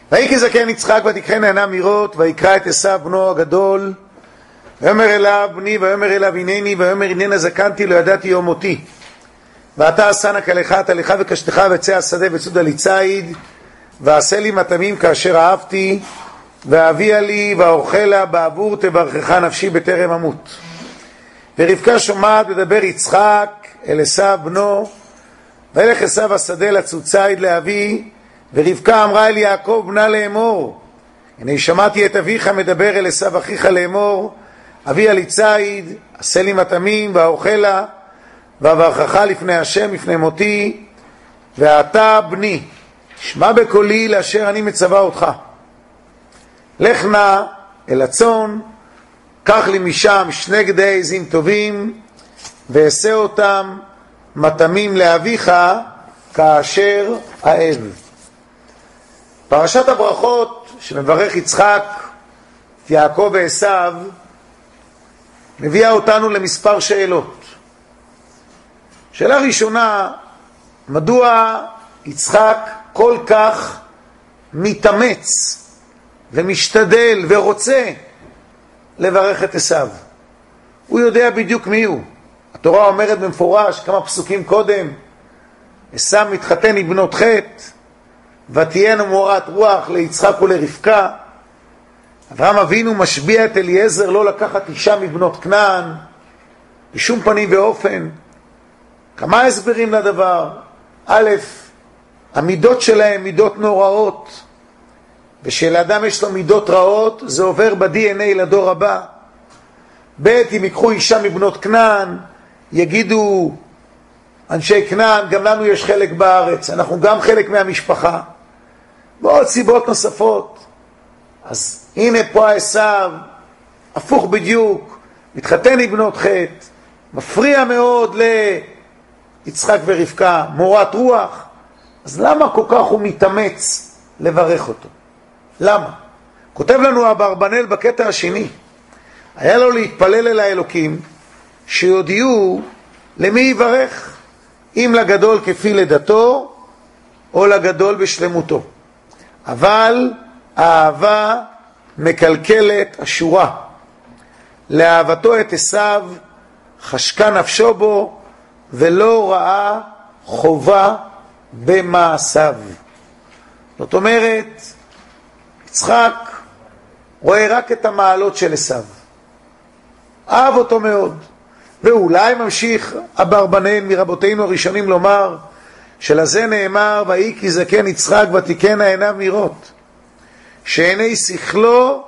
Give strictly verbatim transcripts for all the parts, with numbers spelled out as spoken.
ויהי כי זקן יצחק ותקחנה עיניו מראות, ויקרא את עשיו בנו הגדול, ויאמר אליו בני, ויאמר אליו הנני, ויאמר הננה זקנתי לא ידעתי יום מותי. ואתה עשנה כלך תלך וקשתך וצא השדה וצודה לי ציד, ועשה לי מטעמים כאשר אהבתי, ואביה לי ואוכלה בעבור תברכך נפשי בטרם אמות. ורבקה שומעת ודבר יצחק אל עשיו בנו, וילך עשיו השדה לצוד ציד לאבי, ורבקה אמרה אל יעקב בנה לאמור, הנה שמעתי את אביך מדבר אל עשיו אחיך לאמור, אביה לי ציד, עשה לי מטעמים ואוכלה, ואברכך לפני השם לפני מותי, ואתה בני שמע בקולי לאשר אני מצווה אותך. לך נא אל הצאן, קח לי משם שני גדי עזים טובים, ועשה אותם מטעמים לאביך כאשר אהב. פרשת הברכות שמברך יצחק את יעקב ועשיו מביאה אותנו למספר שאלות. שאלה ראשונה, מדוע יצחק כל כך מתאמץ ומשתדל ורוצה לברך את עשיו? הוא יודע בדיוק מי הוא. התורה אומרת במפורש כמה פסוקים קודם, עשיו מתחתן עם בנות חטא, ותהיינה מורת רוח ליצחק ולרבקה. אברהם אבינו משביע את אליעזר לא לקחת אישה מבנות כנען בשום פנים ואופן. כמה הסברים לדבר? א', המידות שלהם מידות נוראות, ושלאדם יש לו מידות רעות, זה עובר ב-די אן איי לדור הבא. ב', אם ייקחו אישה מבנות כנען, יגידו אנשי כנען, גם לנו יש חלק בארץ, אנחנו גם חלק מהמשפחה, ועוד סיבות נוספות. אז הנה פה עשיו, הפוך בדיוק, מתחתן עם בנות חטא, מפריע מאוד ליצחק ורבקה, מורת רוח. אז למה כל כך הוא מתאמץ לברך אותו? למה? כותב לנו אברבנאל בקטע השני, היה לו להתפלל אל האלוקים שיודיעו למי יברך, אם לגדול כפי לידתו או לגדול בשלמותו. אבל האהבה מקלקלת השורה. לאהבתו את עשיו חשקה נפשו בו, ולא ראה חובה במעשיו. זאת אומרת, יצחק רואה רק את המעלות של עשיו, אהב אותו מאוד. ואולי ממשיך אברבנאל מרבותינו הראשונים לומר, שלזה נאמר ויהי כי זקן יצחק ותקחנה עיניו מראות, שעיני שכלו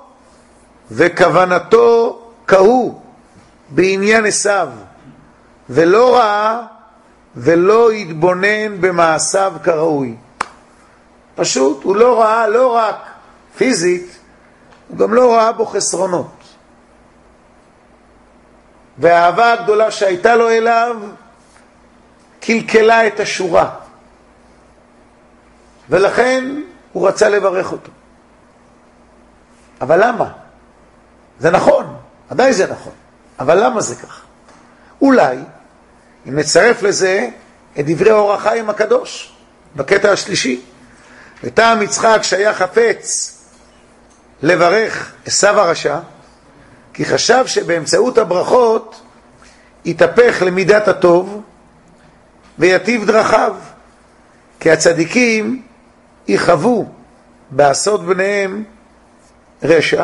וכוונתו קהו בעניין עשיו, ולא ראה ולא התבונן במעשיו כראוי. פשוט הוא לא ראה, לא רק פיזית, הוא גם לא ראה בו חסרונות. והאהבה הגדולה שהייתה לו אליו קלקלה את השורה, ולכן הוא רצה לברך אותו. אבל למה? זה נכון, עדיין זה נכון, אבל למה זה כך? אולי אם נצרף לזה את דברי אור החיים הקדוש בקטע השלישי, וטעם יצחק שהיה חפץ לברך עשיו הרשע, כי חשב שבאמצעות הברכות יתהפך למידת הטוב ויטיב דרכיו, כי הצדיקים יחוו בעשות בניהם רשע,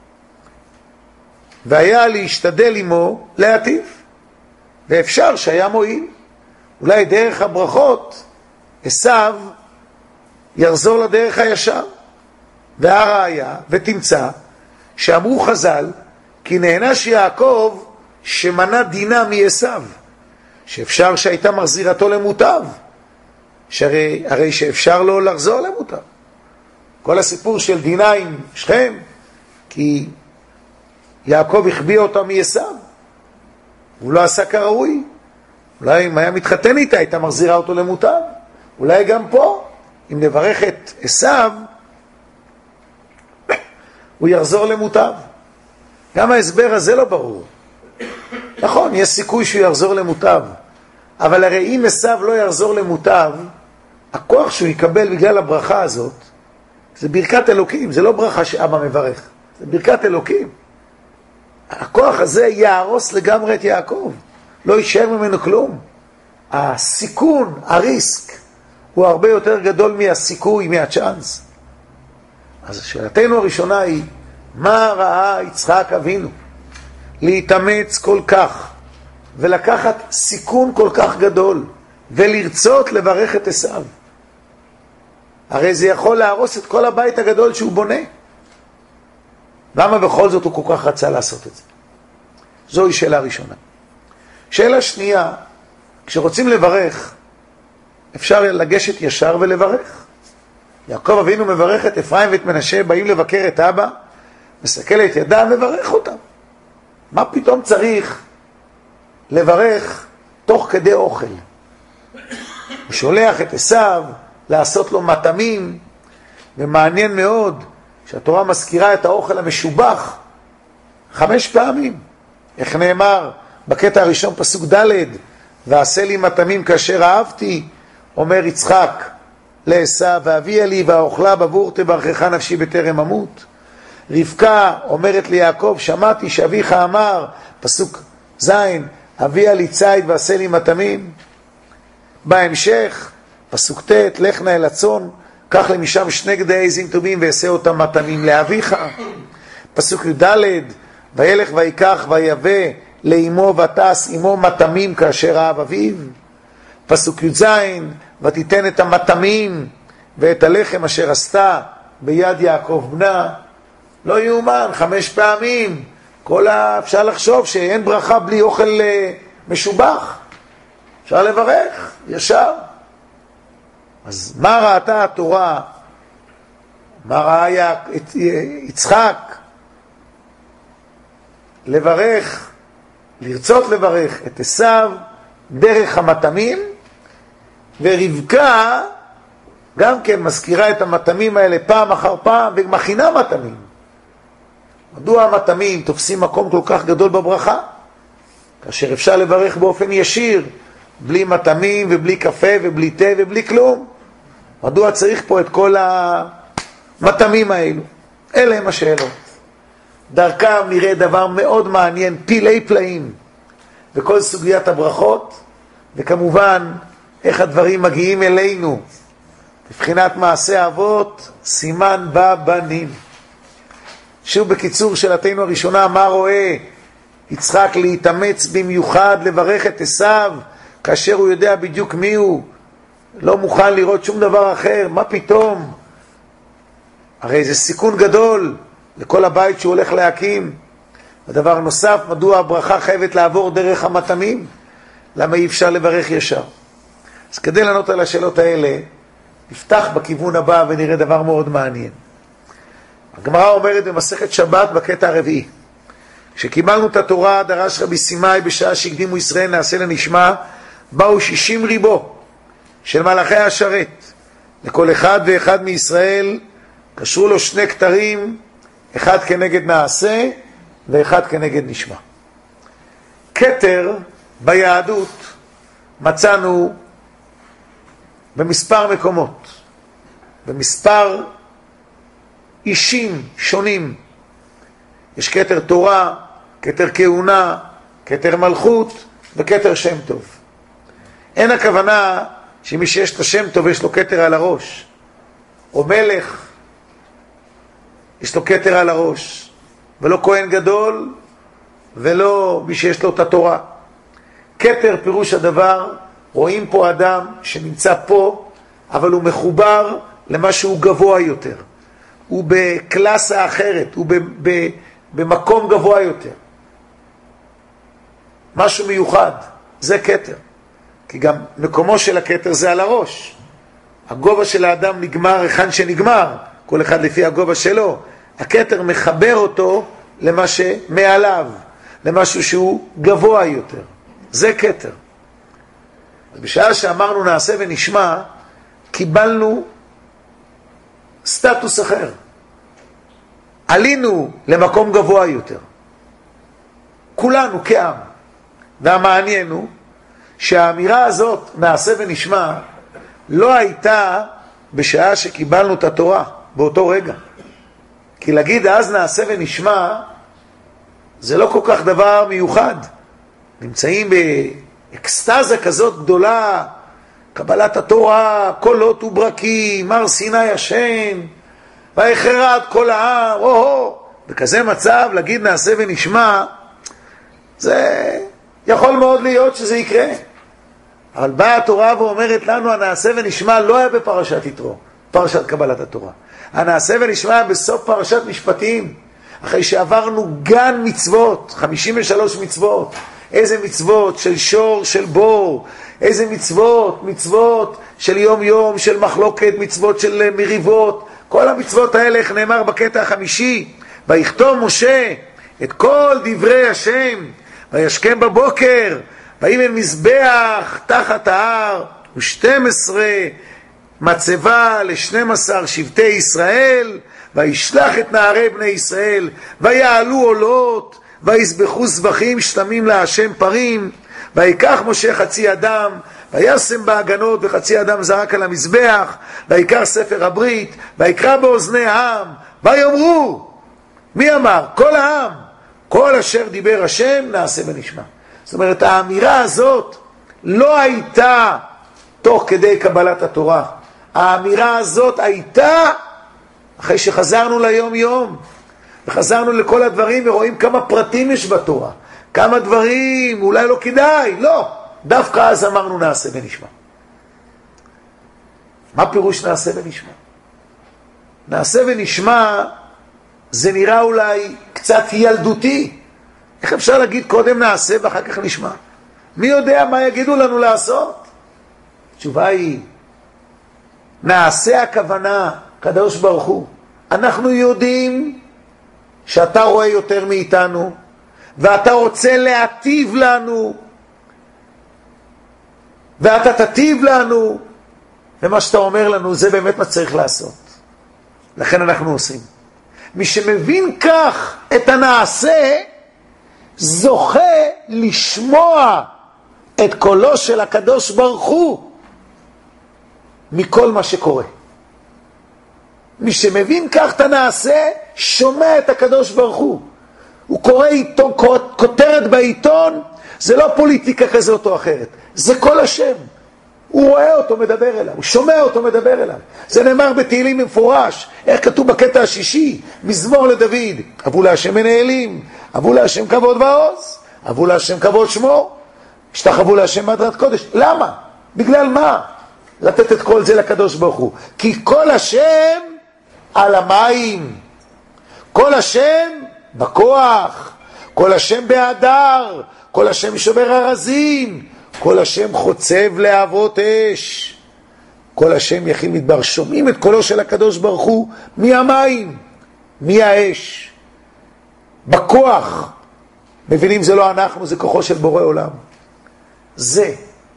והיה להשתדל עמו להטיב, ואפשר שהיה מועיל. אולי דרך הברכות עשיו יחזור לדרך הישר. והראיה, ותמצא שאמרו חז"ל, כי נענש יעקב שמנע דינה מעשיו, שאפשר שהייתה מחזירתו למוטב, שהרי, הרי שאפשר לו לחזור למוטב. כל הסיפור של דינה עם שכם, כי יעקב החביא אותה מעשיו, הוא לא עשה כראוי. אולי אם היה מתחתן איתה, הייתה מחזירה אותו למוטב. אולי גם פה, אם נברך את עשיו, הוא יחזור למוטב. גם ההסבר הזה לא ברור. נכון, יש סיכוי שהוא יחזור למוטב, אבל הרי אם עשיו לא יחזור למוטב, הכוח שהוא יקבל בגלל הברכה הזאת זה ברכת אלוקים, זה לא ברכה שאבא מברך, זה ברכת אלוקים. הכוח הזה יהרוס לגמרי את יעקב, לא יישאר ממנו כלום. הסיכון, הריסק, הוא הרבה יותר גדול מהסיכוי, מהצ'אנס. אז שאלתנו הראשונה היא, מה ראה יצחק אבינו להתאמץ כל כך ולקחת סיכון כל כך גדול ולרצות לברך את עשיו? הרי זה יכול להרוס את כל הבית הגדול שהוא בונה. למה בכל זאת הוא כל כך רצה לעשות את זה? זוהי שאלה ראשונה. שאלה שנייה, כשרוצים לברך, אפשר לגשת ישר ולברך. יעקב אבינו מברך את אפרים ואת מנשה, באים לבקר את אבא, מסתכל את ידם וברך אותם. מה פתאום צריך לברך תוך כדי אוכל? הוא שולח את עשיו לעשות לו מטעמים, ומעניין מאוד שהתורה מזכירה את האוכל המשובח חמש פעמים. איך נאמר בקטע הראשון פסוק ד', ועשה לי מטעמים כאשר אהבתי, אומר יצחק לעשיו, והביאה לי ואוכלה בבור תברכך נפשי בטרם אמות. רבקה אומרת ליעקב, שמעתי שאביך אמר, פסוק זין, הביאה לי ציד ועשה לי מטעמים. בהמשך פסוק ט', לך נא אל הצאן, קח לי משם שני גדי עזים טובים ועשה אותם מטעמים לאביך. פסוק י"ד, וילך ויקח ויבא לאמו ותעש עמו מטעמים כאשר אהב אביו. פסוק י"ז, ותיתן את המטעמים ואת הלחם אשר עשתה ביד יעקב בנה. לא יאומן, חמש פעמים. כל ה... אפשר לחשוב שאין ברכה בלי אוכל משובח. אפשר לברך ישר. אז מה ראתה התורה? מה ראה את יצחק? לברך, לרצות לברך את עשיו דרך המטעמים, ורבקה גם כן מזכירה את המטעמים האלה פעם אחר פעם ומכינה מטעמים. מדוע המטעמים תופסים מקום כל כך גדול בברכה? כאשר אפשר לברך באופן ישיר, בלי מטעמים ובלי קפה ובלי תה ובלי כלום. מדוע צריך פה את כל המטעמים האלו? אלה הם השאלות. דרכם נראה דבר מאוד מעניין, פילי פלאים, וכל סוגיית הברכות, וכמובן איך הדברים מגיעים אלינו. בבחינת מעשה אבות, סימן בבנים. שוב בקיצור שאלתנו הראשונה, מה רואה יצחק להתאמץ במיוחד לברך את עשיו, כאשר הוא יודע בדיוק מי הוא, לא מוכן לראות שום דבר אחר? מה פתאום? הרי זה סיכון גדול לכל הבית שהוא הולך להקים. הדבר נוסף, מדוע הברכה חייבת לעבור דרך המטעמים? למה אי אפשר לברך ישר? אז כדי לענות על השאלות האלה, נפתח בכיוון הבא ונראה דבר מאוד מעניין. הגמרא אומרת במסכת שבת בקטע הרביעי, כשקיבלנו את התורה דרש רבי סימאי בשעה שהקדימו ישראל נעשה לנשמע, באו שישים ריבו של מלאכי השרת, לכל אחד ואחד מישראל קשרו לו שני כתרים, אחד כנגד נעשה ואחד כנגד נשמע. כתר ביהדות מצאנו במספר מקומות, במספר אישים שונים. יש כתר תורה, כתר כהונה, כתר מלכות וכתר שם טוב. אין הכוונה שמי שיש את השם טוב יש לו כתר על הראש, או מלך יש לו כתר על הראש, ולא כהן גדול ולא מי שיש לו את התורה. כתר פירוש הדבר, רואים פה אדם שנמצא פה, אבל הוא מחובר למשהו גבוה יותר, הוא בקלאסה אחרת, הוא ב, ב, במקום גבוה יותר, משהו מיוחד. זה כתר, כי גם מקומו של הכתר זה על הראש. הגובה של האדם נגמר היכן שנגמר, כל אחד לפי הגובה שלו. הכתר מחבר אותו למה שמעליו, למשהו שהוא גבוה יותר. זה כתר. בשעה שאמרנו נעשה ונשמע, קיבלנו סטטוס אחר. עלינו למקום גבוה יותר. כולנו כעם. והמעניין הוא שהאמירה הזאת נעשה ונשמע לא הייתה בשעה שקיבלנו את התורה. באותו רגע. כי להגיד אז נעשה ונשמע, זה לא כל כך דבר מיוחד. נמצאים באקסטזה כזאת גדולה, קבלת התורה, קולות וברקים, הר סיני השם, ויחרד כל העם, או-הו, בכזה מצב להגיד נעשה ונשמע, זה יכול מאוד להיות שזה יקרה. אבל באה התורה ואומרת לנו, הנעשה ונשמע לא היה בפרשת יתרו, פרשת קבלת התורה. הנעשה ונשמע בסוף פרשת משפטים, אחרי שעברנו גן מצוות, חמישים ושלוש מצוות, איזה מצוות של שור, של בור, איזה מצוות, מצוות של יום יום, של מחלוקת, מצוות של מריבות, כל המצוות האלה, איך נאמר בקטע החמישי, ויכתוב משה את כל דברי השם, וישכם בבוקר, ויבן מזבח תחת ההר, ושתים עשרה מצבה לשנים עשר שבטי ישראל, וישלח את נערי בני ישראל, ויעלו עולות, ויסבחו זבחים שלמים להשם פרים, ויקח משה חצי אדם, וישם בהגנות וחצי אדם זרק על המזבח, ויקח ספר הברית, ויקרא באוזני העם, ויאמרו, מי אמר? כל העם, כל אשר דיבר השם נעשה ונשמע. זאת אומרת, האמירה הזאת לא הייתה תוך כדי קבלת התורה. האמירה הזאת הייתה אחרי שחזרנו ליום יום, וחזרנו לכל הדברים ורואים כמה פרטים יש בתורה, כמה דברים, אולי לא כדאי, לא. דווקא אז אמרנו נעשה ונשמע. מה פירוש נעשה ונשמע? נעשה ונשמע זה נראה אולי קצת ילדותי. איך אפשר להגיד קודם נעשה ואחר כך נשמע? מי יודע מה יגידו לנו לעשות? התשובה היא, נעשה הכוונה, קדוש ברוך הוא. אנחנו יודעים שאתה רואה יותר מאיתנו, ואתה רוצה להטיב לנו, ואתה תטיב לנו, ומה שאתה אומר לנו זה באמת מה צריך לעשות. לכן אנחנו עושים. מי שמבין כך את הנעשה, זוכה לשמוע את קולו של הקדוש ברוך הוא מכל מה שקורה. מי שמבין כך את הנעשה, שומע את הקדוש ברוך הוא. הוא קורא עיתון, כותרת בעיתון, זה לא פוליטיקה כזאת או אחרת, זה כל השם. הוא רואה אותו מדבר אליו, הוא שומע אותו מדבר אליו. זה נאמר בתהילים במפורש, איך כתוב בקטע השישי, מזמור לדוד, אבו להשם מנהלים, אבו להשם כבוד ועוז, אבו להשם כבוד שמו, השתחוו להשם בהדרת קודש. למה? בגלל מה? לתת את כל זה לקדוש ברוך הוא. כי כל השם על המים, כל השם בכוח, כל השם בהדר, כל השם שובר הרזים, כל השם חוצב להבות אש, כל השם יכיל מדבר. שומעים את קולו של הקדוש ברוך הוא מהמים, מהאש, בכוח. מבינים, זה לא אנחנו, זה כוחו של בורא עולם. זה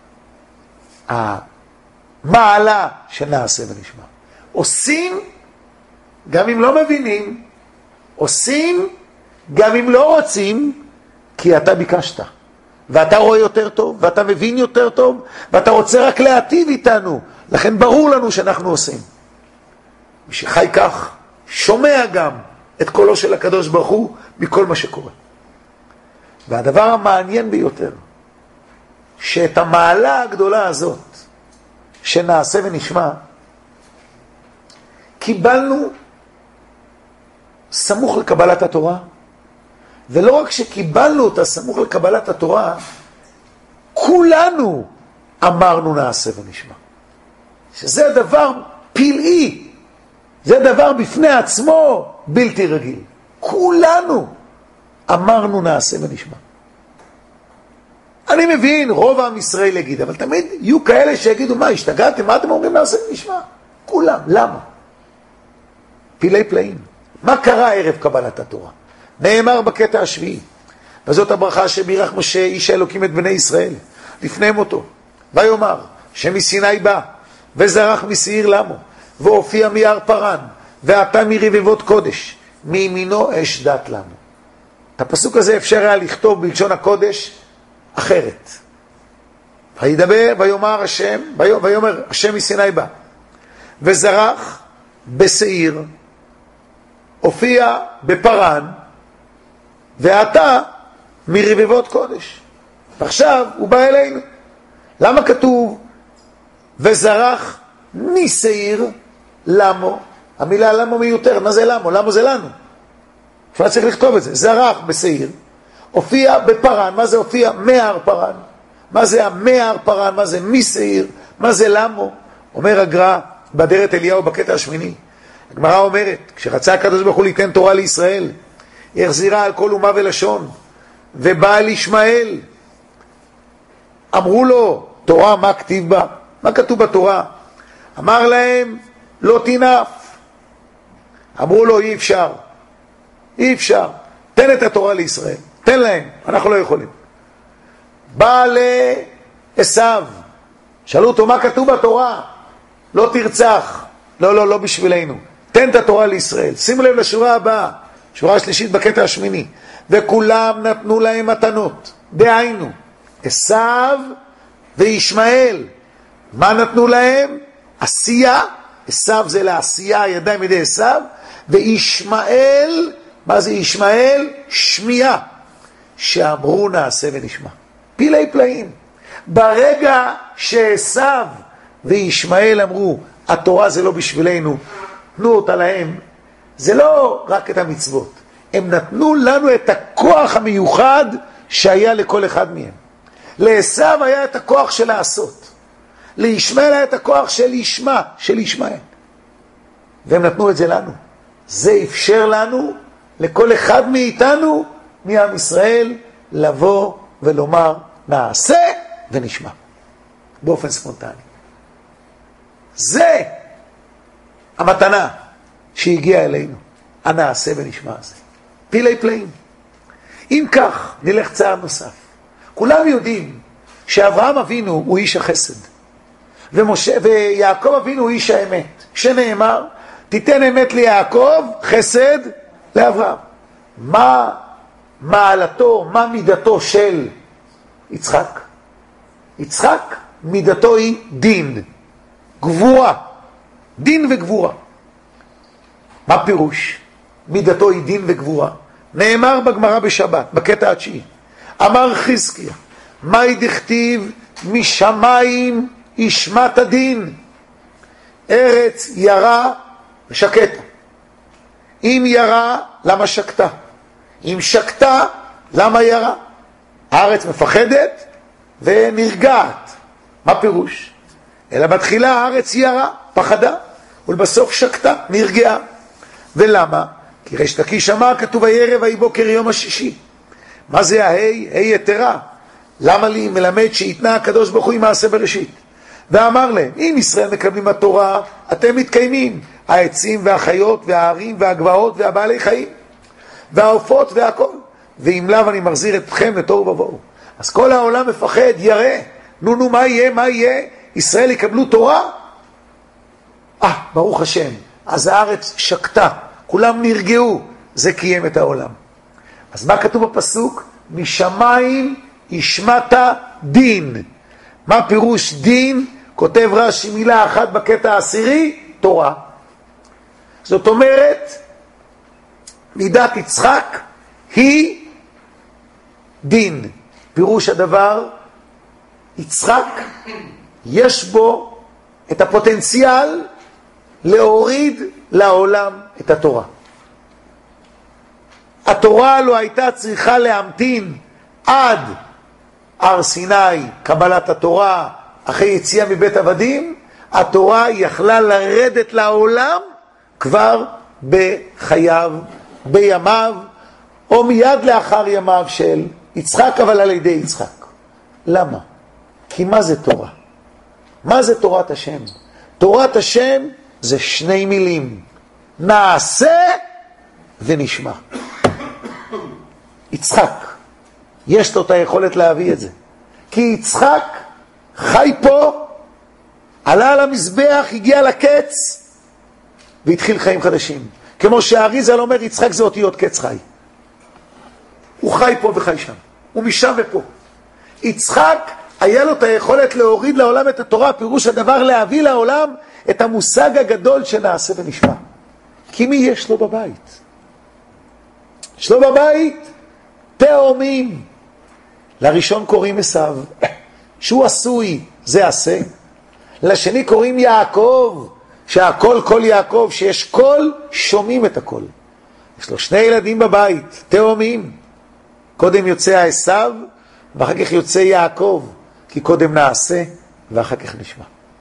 המעלה שנעשה ונשמע. עושים גם אם לא מבינים, עושים גם אם לא רוצים, כי אתה ביקשת, ואתה רואה יותר טוב, ואתה מבין יותר טוב, ואתה רוצה רק להטיב איתנו. לכן ברור לנו שאנחנו עושים. מי שחי כך, שומע גם את קולו של הקדוש ברוך הוא מכל מה שקורה. והדבר המעניין ביותר, שאת המעלה הגדולה הזאת, שנעשה ונשמע, קיבלנו סמוך לקבלת התורה, ולא רק שקיבלנו אותה סמוך לקבלת התורה, כולנו אמרנו נעשה ונשמע. שזה הדבר פלאי, זה דבר בפני עצמו בלתי רגיל. כולנו אמרנו נעשה ונשמע. אני מבין, רוב עם ישראל יגיד, אבל תמיד יהיו כאלה שיגידו, מה, השתגעתם? מה אתם אומרים נעשה ונשמע? כולם, למה? פלאי פלאים. מה קרה ערב קבלת התורה? נאמר בקטע השביעי, וזאת הברכה שבירך משה איש האלוקים את בני ישראל לפני מותו, ויאמר שמסיני בא וזרח משעיר למו והופיע מיער פרן ועתה מרבבות קודש מימינו אש דת לנו. את הפסוק הזה אפשר היה לכתוב בלשון הקודש אחרת. וידבר ויאמר השם, ויאמר השם מסיני בא וזרח בשעיר, הופיע בפרן, ואתה מרבבות קודש. ועכשיו הוא בא אלינו. למה כתוב וזרח משעיר? למו? המילה למו מיותר. מה זה למו? למו זה לנו. אפשר צריך לכתוב את זה. זרח בשעיר, הופיע בפרן. מה זה הופיע? מהר פרן. מה זה המהר פרן? מה זה משעיר? מה זה למו? אומר הגר"א באדרת אליהו בקטע השמיני. הגמרא אומרת, כשרצה הקדוש ברוך הוא ליתן תורה לישראל, היא החזירה על כל אומה ולשון, ובא אל ישמעאל. אמרו לו, תורה מה כתיב בה? מה כתוב בתורה? אמר להם, לא תינף. אמרו לו, אי אפשר. אי אפשר. תן את התורה לישראל. תן להם. אנחנו לא יכולים. בא לעשיו. שאלו אותו, מה כתוב בתורה? לא תרצח. לא, לא, לא בשבילנו. תן את התורה לישראל. שימו לב לשורה הבאה. שורה שלישית בקטע השמיני. וכולם נתנו להם מתנות. דהיינו, עשיו וישמעאל. מה נתנו להם? עשייה. עשיו זה לעשייה, ידיים ידי עשיו. וישמעאל, מה זה ישמעאל? שמיעה. שאמרו נעשה ונשמע. פילי פלאים. ברגע שעשיו וישמעאל אמרו, התורה זה לא בשבילנו, תנו אותה להם, זה לא רק את המצוות. הם נתנו לנו את הכוח המיוחד שהיה לכל אחד מהם. לעשיו היה את הכוח של לעשות. לישמעאל היה את הכוח של ישמע, של ישמעאל. והם נתנו את זה לנו. זה אפשר לנו, לכל אחד מאיתנו, מעם ישראל, לבוא ולומר, נעשה ונשמע. באופן ספונטני. זה המתנה שהגיעה אלינו. הנעשה ונשמע הזה. פילי פלאים. אם כך, נלך צעד נוסף. כולם יודעים שאברהם אבינו הוא איש החסד. ומשה, ויעקב אבינו הוא איש האמת. שנאמר, תיתן אמת ליעקב, חסד לאברהם. מה מעלתו, מה מידתו של יצחק? יצחק מידתו היא דין, גבורה, דין וגבורה. מה פירוש? מידתו היא דין וגבורה. נאמר בגמרא בשבת, בקטע התשיעי. אמר חזקיה, מהי דכתיב משמיים ישמת הדין, ארץ ירה ושקטה. אם ירה, למה שקטה? אם שקטה, למה ירה? הארץ מפחדת ונרגעת. מה פירוש? אלא בתחילה הארץ ירה, פחדה, ולבסוף שקטה, נרגעה. ולמה? כי ריש לקיש אמר, כתוב הערב ויהי בוקר יום השישי. מה זה ההי? ה' יתרה. למה לי מלמד שיתנה הקדוש ברוך הוא עם מעשה בראשית? ואמר להם, אם ישראל מקבלים התורה, אתם מתקיימים. העצים והחיות והערים והגבעות והבעלי חיים והעופות והכל. ואם לאו אני מחזיר אתכם לתוהו ובוהו. אז כל העולם מפחד, ירא. נו נו, מה יהיה? מה יהיה? ישראל יקבלו תורה? אה, ברוך השם. אז הארץ שקטה, כולם נרגעו. זה קיים את העולם. אז מה כתוב בפסוק? משמיים ישמת דין. מה פירוש דין? כותב רש"י מילה אחת בקטע העשירי, תורה. זאת אומרת, מידת יצחק היא דין. פירוש הדבר, יצחק יש בו את הפוטנציאל להוריד לעולם את התורה. התורה לא הייתה צריכה להמתין עד הר סיני, קבלת התורה, אחרי יציאה מבית עבדים, התורה יכלה לרדת לעולם כבר בחייו, בימיו, או מיד לאחר ימיו של יצחק, אבל על ידי יצחק. למה? כי מה זה תורה? מה זה תורת השם? תורת השם זה שני מילים. נעשה ונשמע. יצחק, יש לו את היכולת להביא את זה. כי יצחק חי פה, עלה על המזבח, הגיע לקץ, והתחיל חיים חדשים. כמו שהאריז"ל אומר, יצחק זה אותיות קץ חי. הוא חי פה וחי שם. הוא משם ופה. יצחק היה לו את היכולת להוריד לעולם את התורה, פירוש הדבר להביא לעולם את המושג הגדול שנעשה ונשמע. כי מי יש לו בבית? יש לו בבית תאומים. לראשון קוראים עשיו, שהוא עשוי, זה עשה. לשני קוראים יעקב, שהכל כל יעקב, שיש קול, שומעים את הכל. יש לו שני ילדים בבית, תאומים. קודם יוצא עשיו, ואחר כך יוצא יעקב, כי קודם נעשה, ואחר כך נשמע.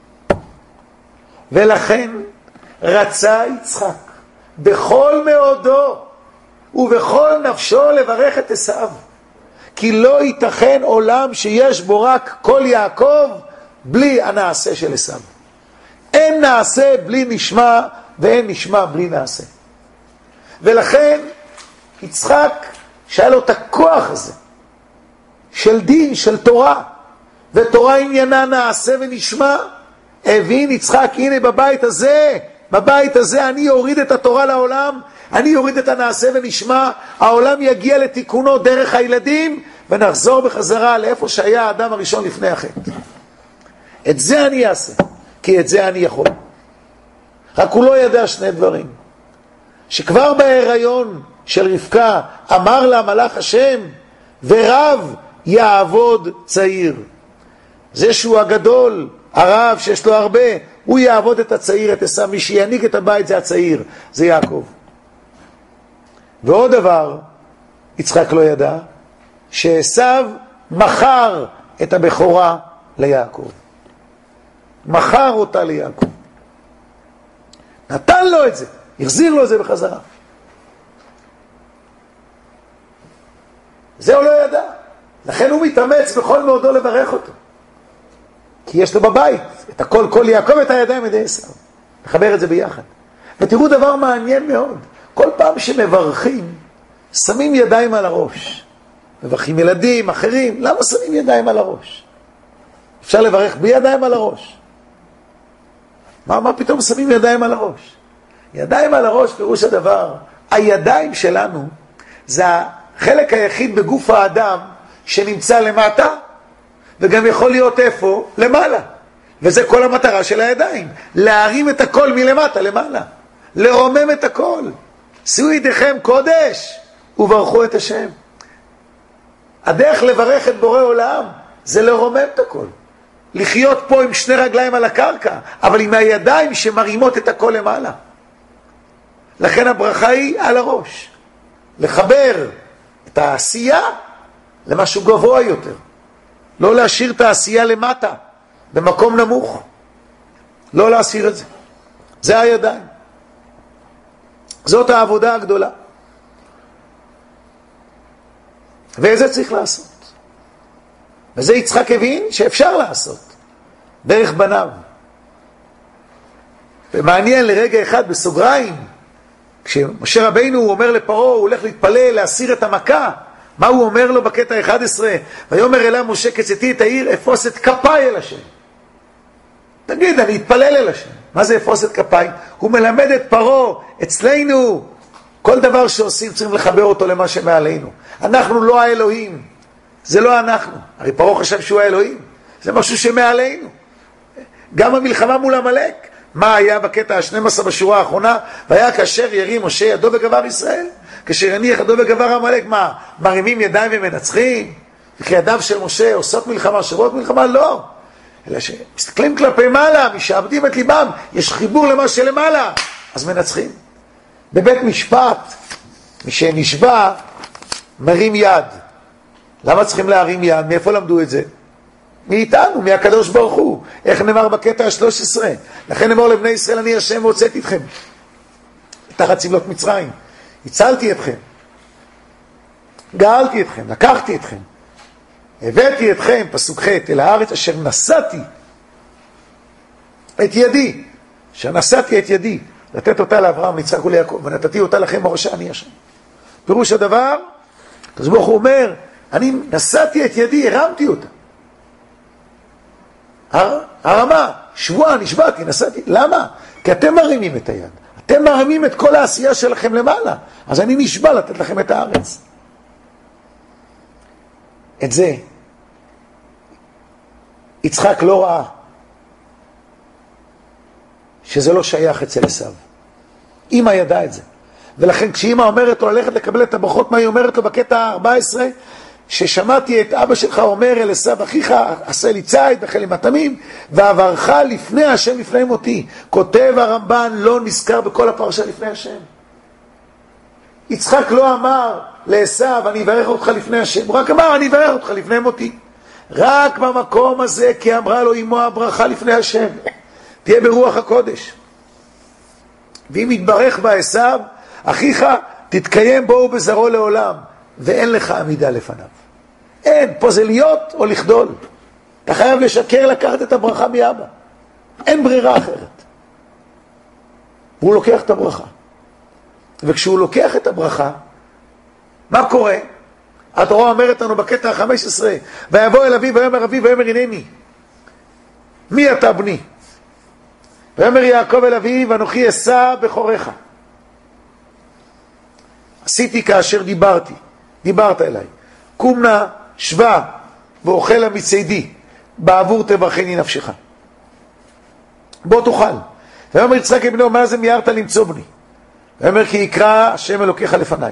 ולכן רצה יצחק בכל מאודו ובכל נפשו לברך את עשיו, כי לא ייתכן עולם שיש בו רק כל יעקב בלי הנעשה של עשיו. אין נעשה בלי נשמע, ואין נשמע בלי נעשה. ולכן יצחק, שהיה לו את הכוח הזה של דין, של תורה, ותורה עניינה נעשה ונשמע, הבין יצחק, הנה בבית הזה, בבית הזה אני אוריד את התורה לעולם, אני אוריד את הנעשה ונשמע, העולם יגיע לתיקונו דרך הילדים, ונחזור בחזרה לאיפה שהיה האדם הראשון לפני החטא. את זה אני אעשה, כי את זה אני יכול. רק הוא לא ידע שני דברים. שכבר בהיריון של רבקה אמר לה מלאך השם, ורב יעבוד צעיר. זה שהוא הגדול, הרב שיש לו הרבה, הוא יעבוד את הצעיר, את עשיו. מי שיעניק את הבית זה הצעיר, זה יעקב. ועוד דבר, יצחק לא ידע, שעשיו מכר את הבכורה ליעקב. מכר אותה ליעקב. נתן לו את זה, החזיר לו את זה בחזרה. זה הוא לא ידע. לכן הוא מתאמץ בכל מאודו לברך אותו. כי יש לו בבית את הכל, כל יעקב, את הידיים ידי עשיו. לחבר את זה ביחד. ותראו דבר מעניין מאוד. כל פעם שמברכים, שמים ידיים על הראש. מברכים ילדים, אחרים. למה שמים ידיים על הראש? אפשר לברך בלי ידיים על הראש. מה, מה פתאום שמים ידיים על הראש? ידיים על הראש, פירוש הדבר, הידיים שלנו זה החלק היחיד בגוף האדם שנמצא למטה, וגם יכול להיות איפה? למעלה. וזה כל המטרה של הידיים. להרים את הכל מלמטה למעלה. לרומם את הכל. שאו ידיכם קודש וברכו את השם. הדרך לברך את בורא עולם זה לרומם את הכל. לחיות פה עם שני רגליים על הקרקע, אבל עם הידיים שמרימות את הכל למעלה. לכן הברכה היא על הראש. לחבר את העשייה למשהו גבוה יותר. לא להשאיר את העשייה למטה, במקום נמוך. לא להסיר את זה. זה הידיים. זאת העבודה הגדולה. וזה צריך לעשות. וזה יצחק הבין שאפשר לעשות. דרך בניו. ומעניין לרגע אחד בסוגריים, כשמשה רבינו הוא אומר לפרעה, הוא הולך להתפלל, להסיר את המכה, מה הוא אומר לו בקטע אחד עשרה? ויאמר אליו משה כצאתי את העיר, אפוס את כפיי אל השם. תגיד, אני אתפלל אל השם. מה זה אפוס את כפיי? הוא מלמד את פרעה, אצלנו, כל דבר שעושים צריכים לחבר אותו למה שמעלינו. אנחנו לא האלוהים. זה לא אנחנו. הרי פרעה חשב שהוא האלוהים. זה משהו שמעלינו. גם המלחמה מול המלאק. מה היה בקטע ה-שנים עשר בשורה האחרונה? והיה כאשר ירים משה ידו בגבר ישראל. כאשר יניח ידו בגבר המלאק, מה? מרימים ידיים ומנצחים? וכי ידיו של משה עושות מלחמה, שוות מלחמה? לא. אלא שמסתכלים כלפי מעלה, משעבדים את ליבם, יש חיבור למה שלמעלה, אז מנצחים. בבית משפט, מי שנשבע, מרים יד. למה צריכים להרים יד? מאיפה למדו את זה? מאיתנו, מהקדוש ברוך הוא. איך נאמר בקטע ה-שלוש עשרה? לכן נאמר לבני ישראל, אני השם והוצאתי אתכם. תחת סבלות מצרים. הצלתי אתכם. גאלתי אתכם, לקחתי אתכם. הבאתי אתכם, פסוק ח' אל הארץ אשר נשאתי את ידי. אשר נשאתי את ידי. לתת אותה לאברהם, ליצחק וליעקב, ונתתי אותה לכם מורשה, אני השם. פירוש הדבר, הקדוש ברוך הוא אומר, אני נשאתי את ידי, הרמתי אותה. הר, הרמה, שבועה, נשבעתי, נשאתי. למה? כי אתם מרימים את היד. אתם מרימים את כל העשייה שלכם למעלה. אז אני נשבע לתת לכם את הארץ. את זה יצחק לא ראה. שזה לא שייך אצל עשיו. אמא ידעה את זה. ולכן כשאמא אומרת לו ללכת לקבל את הברכות, מה היא אומרת לו בקטע ה-ארבע עשרה? ששמעתי את אבא שלך אומר אל עשיו אחיך, עשה לי ציד בחל עם התמים, ועברך לפני השם לפני מותי. כותב הרמב"ן, לא נזכר בכל הפרשה לפני השם. יצחק לא אמר לעשיו, אני אברך אותך לפני השם, הוא רק אמר, אני אברך אותך לפני מותי. רק במקום הזה, כי אמרה לו אמו הברכה לפני השם. תהיה ברוח הקודש. ואם יתברך בה עשיו, אחיך תתקיים בו ובזרעו לעולם, ואין לך עמידה לפניו. אין, פה זה להיות או לחדול. אתה חייב לשקר לקחת את הברכה מאבא. אין ברירה אחרת. והוא לוקח את הברכה. וכשהוא לוקח את הברכה, מה קורה? התורה אומרת לנו בקטע ה-חמש עשרה, ויבוא אל אביו ויאמר אביו ויאמר הנני, מי אתה בני? ויאמר יעקב אל אביו, אנוכי עשיו בכורך. עשיתי כאשר דיברתי, דיברת אליי. קום נא, שבה ואוכל מציידי, בעבור תברכני נפשך. בוא תאכל. ויאמר יצחק לבנו, מה זה מיהרת למצוא בני? ויאמר כי יקרא השם אלוקיך לפניי.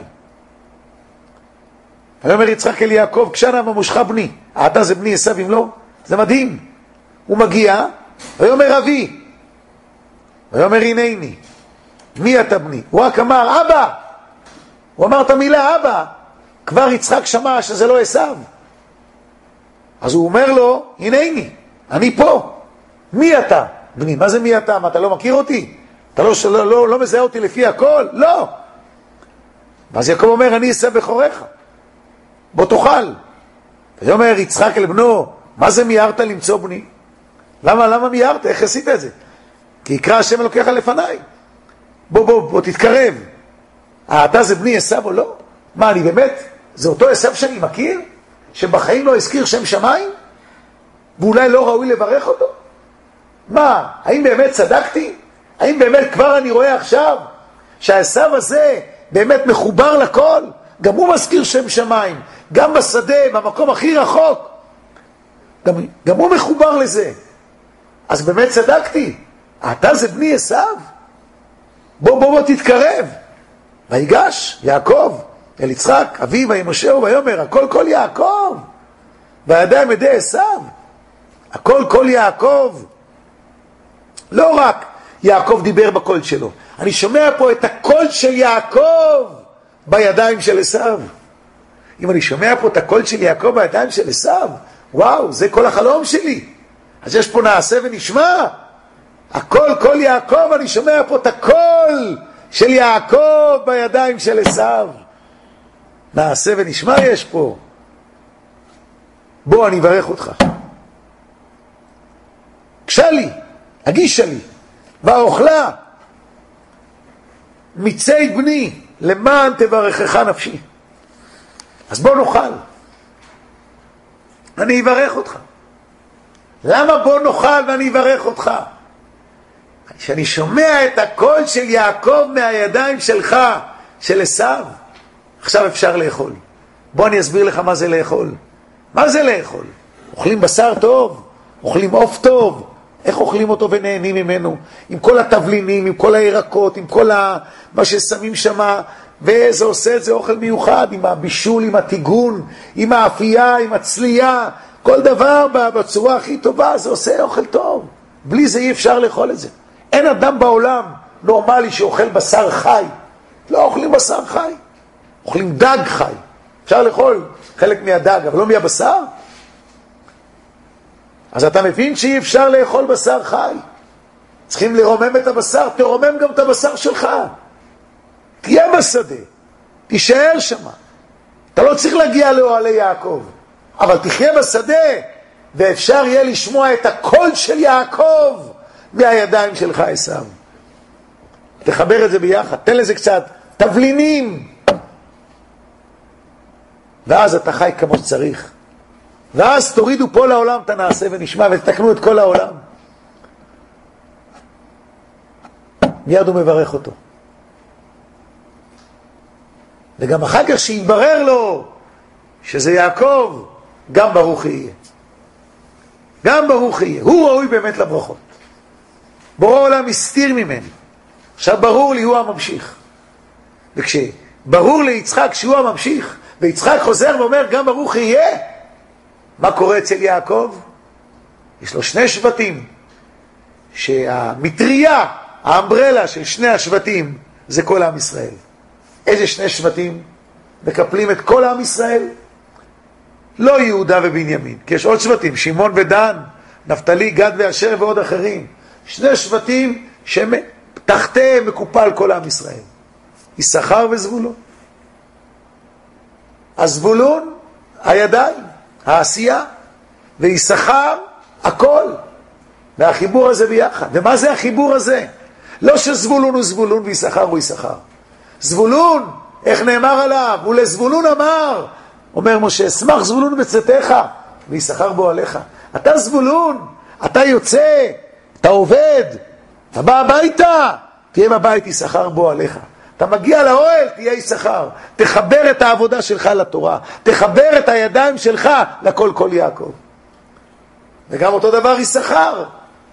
ויאמר יצחק אל יעקב, קשנה ממושך בני. אתה זה בני עשיו אם לא? זה מדהים. הוא מגיע, ויאמר אבי. ויאמר הנני, מי אתה בני? הוא רק אמר אבא. הוא אמר את המילה אבא. כבר יצחק שמע שזה לא עשיו. אז הוא אומר לו, הנני, אני פה. מי אתה? בני, מה זה מי אתה? מה, אתה לא מכיר אותי? אתה לא, לא, לא, לא מזהה אותי לפי הכל? לא. ואז יעקב אומר, אני עשיו בכורך. בוא תאכל. ויאמר יצחק אל בנו, מה זה מיהרת למצוא בני? למה, למה מיהרת? איך עשית את זה? כי יקרא השם אלוקיך לפניי. בוא, בוא, בוא, תתקרב. אתה זה בני עשיו או לא? מה, אני באמת? זה אותו עשיו שאני מכיר? שבחיים לא הזכיר שם שמיים? ואולי לא ראוי לברך אותו? מה, האם באמת צדקתי? האם באמת כבר אני רואה עכשיו שהעשיו הזה באמת מחובר לכל? גם הוא מזכיר שם שמיים, גם בשדה, במקום הכי רחוק. גם, גם הוא מחובר לזה. אז באמת צדקתי. אתה זה בני עשיו? בוא בוא בוא תתקרב. ויגש יעקב אל יצחק, אביו וימשהו ויאמר, הכל כל יעקב. וידיים ידי עשיו. הכל כל יעקב. לא רק יעקב דיבר בקול שלו. אני שומע פה את הקול של יעקב בידיים של עשיו. אם אני שומע פה את הקול של יעקב בידיים של עשיו, וואו, זה כל החלום שלי. אז יש פה נעשה ונשמע. הקול, קול יעקב, אני שומע פה את הקול של יעקב בידיים של עשיו. נעשה ונשמע יש פה. בוא, אני אברך אותך. קשה לי, הגישה לי, ואוכלה מצי בני, למען תברכך נפשי. אז בוא נאכל. אני אברך אותך. למה בוא נאכל ואני אברך אותך? כשאני שומע את הקול של יעקב מהידיים שלך, של עשיו, עכשיו אפשר לאכול. בוא אני אסביר לך מה זה לאכול. מה זה לאכול? אוכלים בשר טוב, אוכלים עוף טוב. איך אוכלים אותו ונהנים ממנו? עם כל התבלינים, עם כל הירקות, עם כל ה... מה ששמים שם, וזה עושה את זה אוכל מיוחד, עם הבישול, עם התיגון, עם האפייה, עם הצלייה, כל דבר בצורה הכי טובה, זה עושה אוכל טוב. בלי זה אי אפשר לאכול את זה. אין אדם בעולם נורמלי שאוכל בשר חי. לא אוכלים בשר חי. אוכלים דג חי. אפשר לאכול חלק מהדג, אבל לא מהבשר. אז אתה מבין שאי אפשר לאכול בשר חי. צריכים לרומם את הבשר, תרומם גם את הבשר שלך. תהיה בשדה, תישאר שם. אתה לא צריך להגיע לאוהלי יעקב, אבל תחיה בשדה, ואפשר יהיה לשמוע את הקול של יעקב מהידיים שלך עשיו. תחבר את זה ביחד, תן לזה קצת תבלינים. ואז אתה חי כמו שצריך. ואז תורידו פה לעולם את הנעשה ונשמע ותתקנו את כל העולם. מיד הוא מברך אותו. וגם אחר כך שיתברר לו שזה יעקב, גם ברוך יהיה. גם ברוך יהיה. הוא ראוי באמת לברכות. בורא עולם הסתיר ממני. עכשיו ברור לי, הוא הממשיך. וכשברור ליצחק שהוא הממשיך, ויצחק חוזר ואומר, גם ברוך יהיה, מה קורה אצל יעקב? יש לו שני שבטים, שהמטריה, האמברלה של שני השבטים, זה כל עם ישראל. איזה שני שבטים מקפלים את כל עם ישראל? לא יהודה ובנימין, כי יש עוד שבטים, שמעון ודן, נפתלי, גד ואשר ועוד אחרים. שני שבטים שתחתיהם מקופל כל עם ישראל. יששכר וזבולון. הזבולון, הידיים, העשייה, ויששכר, הכל. והחיבור הזה ביחד. ומה זה החיבור הזה? לא שזבולון הוא זבולון ויששכר הוא יששכר. זבולון, איך נאמר עליו? ולזבולון אמר, אומר משה, שמח זבולון בצאתך, ויששכר בו עליך. אתה זבולון, אתה יוצא, אתה עובד, אתה בא הביתה, תהיה בבית יששכר בו עליך. אתה מגיע לאוהל, תהיה יששכר. תחבר את העבודה שלך לתורה. תחבר את הידיים שלך לכל כל יעקב. וגם אותו דבר יששכר.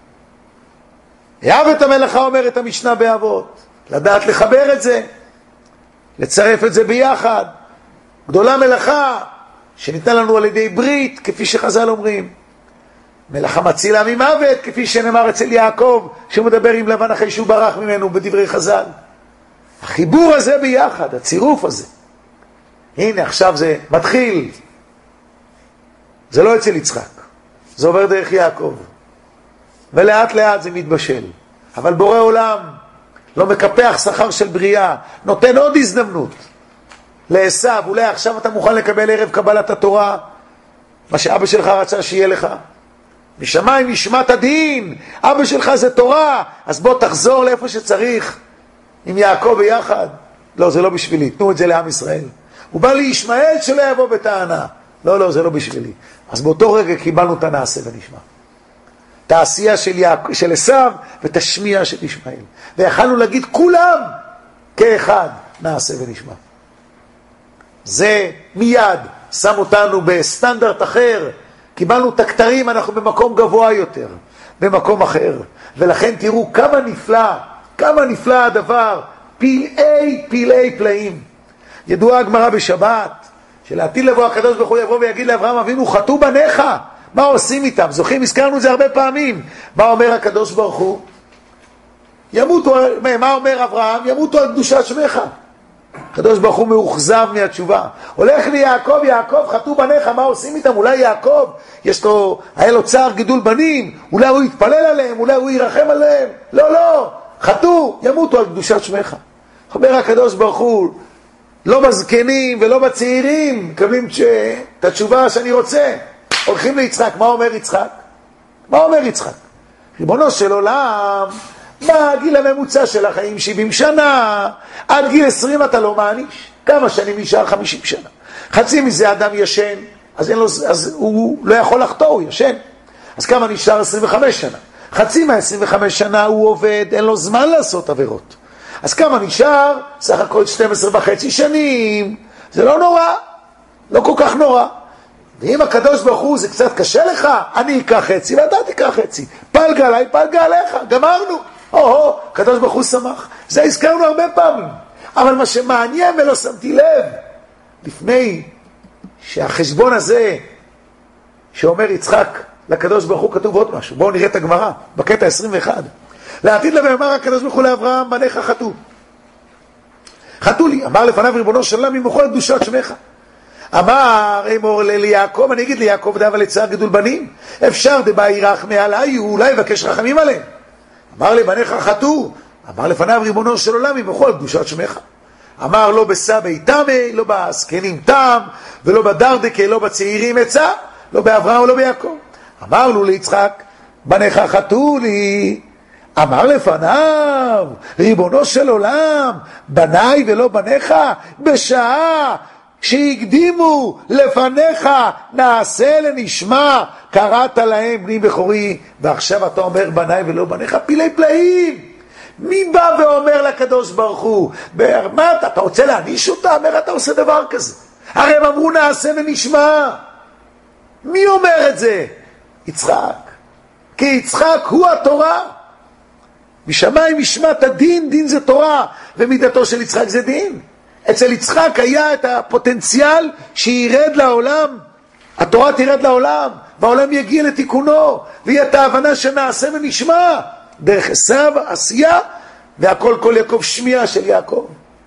יאהב את המלאכה, אומר את המשנה באבות. לדעת לחבר את זה. לצרף את זה ביחד. גדולה מלאכה שניתנה לנו על ידי ברית, כפי שחז"ל אומרים. מלאכה מצילה ממוות, כפי שנאמר אצל יעקב, שהוא מדבר עם לבן אחרי שהוא ברח ממנו בדברי חז"ל. החיבור הזה ביחד, הצירוף הזה. הנה, עכשיו זה מתחיל. זה לא אצל יצחק. זה עובר דרך יעקב. ולאט לאט זה מתבשל. אבל בורא עולם לא מקפח שכר של בריאה, נותן עוד הזדמנות. לעשו, אולי עכשיו אתה מוכן לקבל ערב קבלת התורה, מה שאבא שלך רצה שיהיה לך. משמיים נשמת הדין, אבא שלך זה תורה, אז בוא תחזור לאיפה שצריך. עם יעקב ביחד. לא, זה לא בשבילי, תנו את זה לעם ישראל. הוא בא לי ישמעאל שלא יבוא בטענה. לא, לא, זה לא בשבילי. אז באותו רגע קיבלנו את הנעשה ונשמע. את העשייה של, יעק... של עשיו ואת השמיעה של ישמעאל. ויכלנו להגיד כולם כאחד נעשה ונשמע. זה מיד שם אותנו בסטנדרט אחר. קיבלנו את הכתרים, אנחנו במקום גבוה יותר, במקום אחר. ולכן תראו כמה נפלא, כמה נפלא הדבר, פלאי פלאי פלאים. ידועה הגמרא בשבת, שלעתיד לבוא הקדוש ברוך הוא יבוא ויגיד לאברהם אבינו, חטאו בניך, מה עושים איתם? זוכרים, הזכרנו את זה הרבה פעמים. מה אומר הקדוש ברוך הוא? ימותו, מה אומר אברהם? ימותו על קדושת שמך. הקדוש ברוך הוא מאוכזב מהתשובה. הולך לי יעקב, יעקב, חטאו בניך, מה עושים איתם? אולי יעקב, יש לו, היה לו צער גידול בנים, אולי הוא יתפלל עליהם, אולי הוא ירחם עליהם. לא, לא, חטאו, ימותו על קדושת שמך. אומר הקדוש ברוך הוא, לא בזקנים ולא בצעירים, מקבלים את התשובה שאני רוצה. הולכים ליצחק, מה אומר יצחק? מה אומר יצחק? ריבונו של עולם, מה הגיל הממוצע של החיים? שבעים שנה, עד גיל עשרים אתה לא מעניש. כמה שנים נשאר? חמישים שנה. חצי מזה אדם ישן, אז, אין לו, אז הוא לא יכול לחטוא, הוא ישן. אז כמה נשאר? עשרים וחמש שנה. חצי מה-עשרים וחמש שנה הוא עובד, אין לו זמן לעשות עבירות. אז כמה נשאר? סך הכל שתים עשרה וחצי שנים. זה לא נורא, לא כל כך נורא. ואם הקדוש ברוך הוא זה קצת קשה לך, אני אקח חצי ואתה תיקח חצי. פלגה עליי, פלגה עליך, גמרנו. או-הו, הקדוש ברוך הוא שמח. זה הזכרנו הרבה פעמים. אבל מה שמעניין ולא שמתי לב, לפני שהחשבון הזה שאומר יצחק לקדוש ברוך הוא כתוב עוד משהו. בואו נראה את הגמרא, בקטע עשרים ואחת. לעתיד לבוא אמר הקדוש ברוך הוא לאברהם, בניך חטאו. חטאו לי, אמר לפניו ריבונו של עולם, ממחול קדושת שמך. אמר אמור ליעקב, אני אגיד ליעקב דאבה לצער גידול בנים, אפשר דבא ירחם עליי, הוא אולי יבקש רחמים עליהם. אמר לבניך חטאו, אמר לפניו ריבונו של עולם, ממחול קדושת שמך. אמר לא בסבא תמי, לא בזקנים תם, ולא בדרדקה, לא בצעירים עצה, לא באברהם ולא ביעקב. אמר לו ליצחק, בניך חטאו לי. אמר לפניו, ריבונו של עולם, בניי ולא בניך, בשעה שהקדימו לפניך, נעשה לנשמע, קראת להם בני בכורי, ועכשיו אתה אומר בניי ולא בניך, פילי פלאים. מי בא ואומר לקדוש ברוך הוא, מה אתה, אתה רוצה להניש אותה? אומר, אתה עושה דבר כזה. הרי הם אמרו נעשה ונשמע. מי אומר את זה? יצחק. כי יצחק הוא התורה. משמיים משמעת הדין, דין זה תורה, ומידתו של יצחק זה דין. אצל יצחק היה את הפוטנציאל שירד לעולם, התורה תרד לעולם, והעולם יגיע לתיקונו, ויהיה את ההבנה שנעשה ונשמע, דרך עשיו, עשייה, והכל כל יעקב שמיעה של יעקב.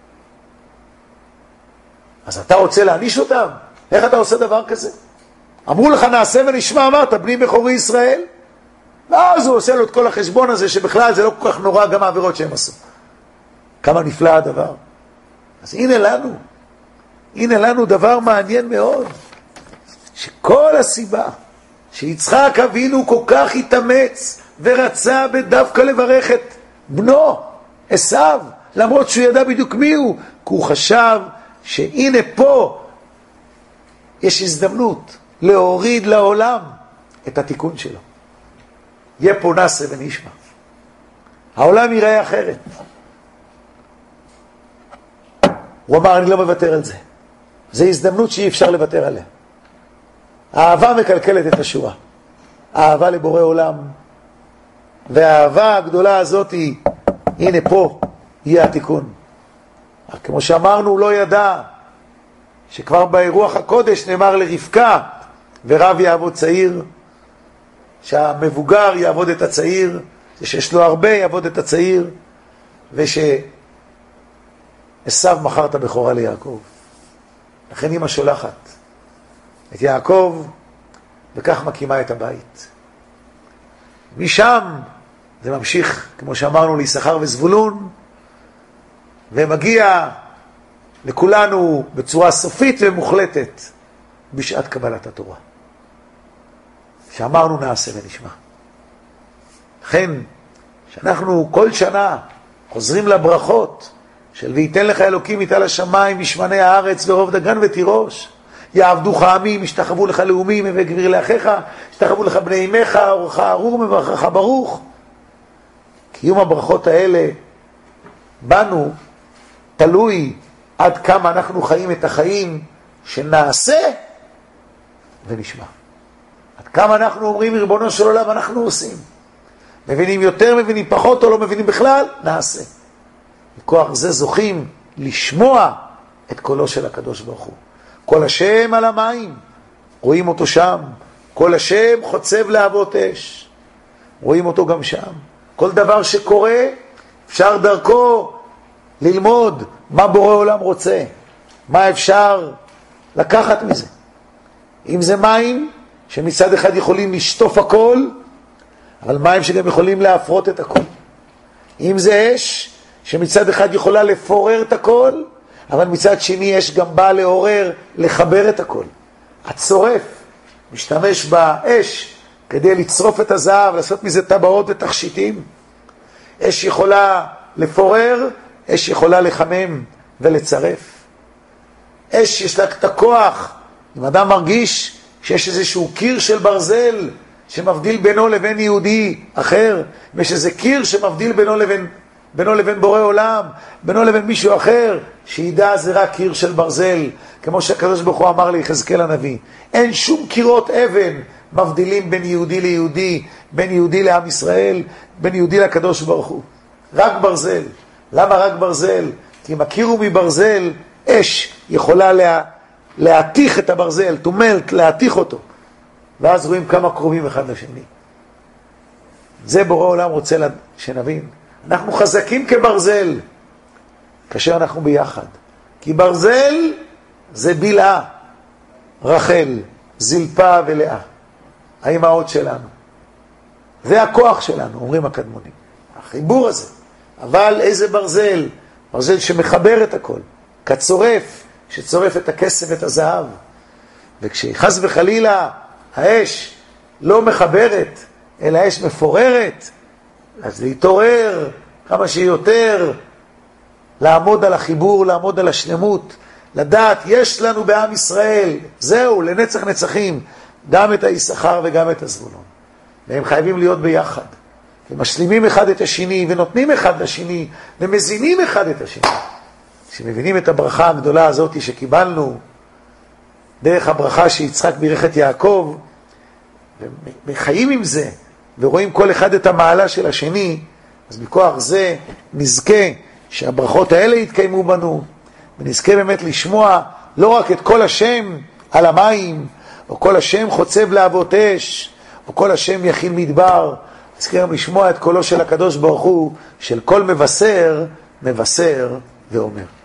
אז אתה רוצה להעניש אותם? איך אתה עושה דבר כזה? אמרו לך נעשה ונשמע, אמרת בני בכורי ישראל, ואז הוא עושה לו את כל החשבון הזה שבכלל זה לא כל כך נורא גם העבירות שהם עשו. כמה נפלא הדבר. אז הנה לנו, הנה לנו דבר מעניין מאוד, שכל הסיבה שיצחק אבינו כל כך התאמץ ורצה בדווקא לברך את בנו עשיו, למרות שהוא ידע בדיוק מי הוא, כי הוא חשב שהנה פה יש הזדמנות להוריד לעולם את התיקון שלו. יהיה פה נעשה ונשמע. העולם ייראה אחרת. הוא אמר, אני לא מוותר על זה. זו הזדמנות שאי אפשר לוותר עליה. האהבה מקלקלת את השורה. האהבה לבורא עולם. והאהבה הגדולה הזאת היא, הנה פה יהיה התיקון. כמו שאמרנו, הוא לא ידע שכבר באירוח הקודש נאמר לרבקה, ורב יעבוד צעיר, שהמבוגר יעבוד את הצעיר, שיש לו הרבה יעבוד את הצעיר, ושעשיו מכר את הבכורה ליעקב. לכן אמא שולחת את יעקב, וכך מקימה את הבית. משם זה ממשיך, כמו שאמרנו, ליששכר וזבולון, ומגיע לכולנו בצורה סופית ומוחלטת בשעת קבלת התורה. שאמרנו נעשה ונשמע. לכן, שאנחנו כל שנה חוזרים לברכות של ויתן לך אלוקים מטל השמיים משמני הארץ ורוב דגן ותירוש, יעבדוך עמים, ישתחוו לך לאומים וגביר לאחיך, ישתחוו לך בני אמך, אורך ארור מברכך ברוך. קיום הברכות האלה בנו תלוי עד כמה אנחנו חיים את החיים שנעשה ונשמע. עד כמה אנחנו אומרים ריבונו של עולם אנחנו עושים. מבינים יותר, מבינים פחות או לא מבינים בכלל, נעשה. מכוח זה זוכים לשמוע את קולו של הקדוש ברוך הוא. כל השם על המים, רואים אותו שם. כל השם חוצב להבות אש, רואים אותו גם שם. כל דבר שקורה, אפשר דרכו ללמוד מה בורא עולם רוצה, מה אפשר לקחת מזה. אם זה מים שמצד אחד יכולים לשטוף הכל, אבל מים שגם יכולים להפרות את הכל. אם זה אש שמצד אחד יכולה לפורר את הכל, אבל מצד שני אש גם באה לעורר, לחבר את הכל. הצורף משתמש באש כדי לצרוף את הזהב, לעשות מזה טבעות ותכשיטים. אש יכולה לפורר, אש יכולה לחמם ולצרף. אש יש לה את הכוח. אם אדם מרגיש שיש איזשהו קיר של ברזל שמבדיל בינו לבין יהודי אחר, ויש איזה קיר שמבדיל בינו לבין, בינו לבין בורא עולם, בינו לבין מישהו אחר, שידע זה רק קיר של ברזל, כמו שהקדוש ברוך הוא אמר ליחזקאל הנביא. אין שום קירות אבן מבדילים בין יהודי ליהודי, בין יהודי לעם ישראל, בין יהודי לקדוש ברוך הוא. רק ברזל. למה רק ברזל? כי אם הקיר הוא מברזל, אש יכולה לה, להתיך את הברזל, to melt, להתיך אותו. ואז רואים כמה קרובים אחד לשני. זה בורא עולם רוצה שנבין. אנחנו חזקים כברזל, כאשר אנחנו ביחד. כי ברזל זה בלעה, רחל, זלפה ולאה. האימהות שלנו. זה הכוח שלנו, אומרים הקדמונים. החיבור הזה. אבל איזה ברזל? ברזל שמחבר את הכל. כצורף, שצורף את הכסף ואת הזהב. וכשחס וחלילה האש לא מחברת, אלא האש מפוררת, אז להתעורר כמה שיותר, לעמוד על החיבור, לעמוד על השלמות, לדעת, יש לנו בעם ישראל, זהו, לנצח נצחים, גם את היששכר וגם את הזבולון. והם חייבים להיות ביחד. ומשלימים אחד את השני, ונותנים אחד לשני, ומזינים אחד את השני. כשמבינים את הברכה הגדולה הזאת שקיבלנו, דרך הברכה שיצחק בירך את יעקב, וחיים עם זה, ורואים כל אחד את המעלה של השני, אז מכוח זה נזכה שהברכות האלה יתקיימו בנו, ונזכה באמת לשמוע לא רק את כל השם על המים, או כל השם חוצב להבות אש, או כל השם יכיל מדבר, נזכה גם לשמוע את קולו של הקדוש ברוך הוא, של כל מבשר, מבשר ואומר.